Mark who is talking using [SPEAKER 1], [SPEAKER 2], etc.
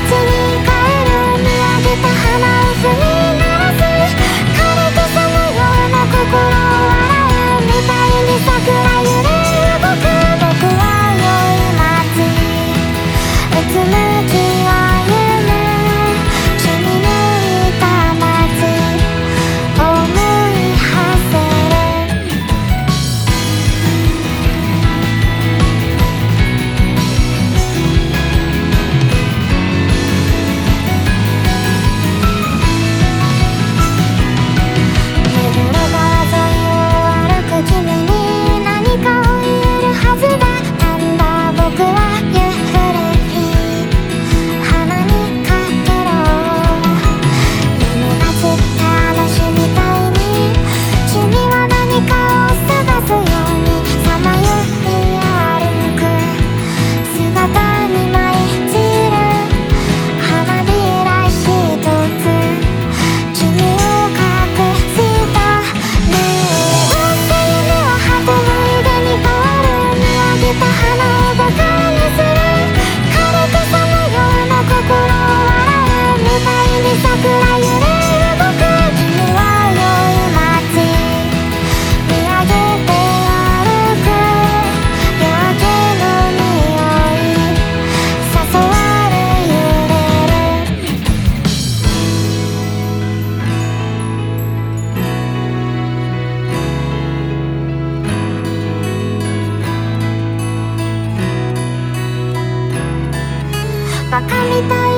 [SPEAKER 1] に帰る見上げた花を踏み鳴らす枯れてさまような心を笑うみたいに桜揺れ動く僕は酔い待ちうつむき歩む君のいた街思い馳せる目黒川沿いを歩く君に何かを言えるはずだなんだ僕はゆっくり鼻にかけろ夢が散った話みたいに君は何かを探すようにさまよい歩く姿に舞い散る花びら一つ君を隠したねえどうして夢は鳩の腕に変わる見上げた花をバカにする枯れてさまような心を笑うみたいに桜揺れ動く君は酔い待ち見上げて歩く夜明けの匂い誘われ揺れるバカみたい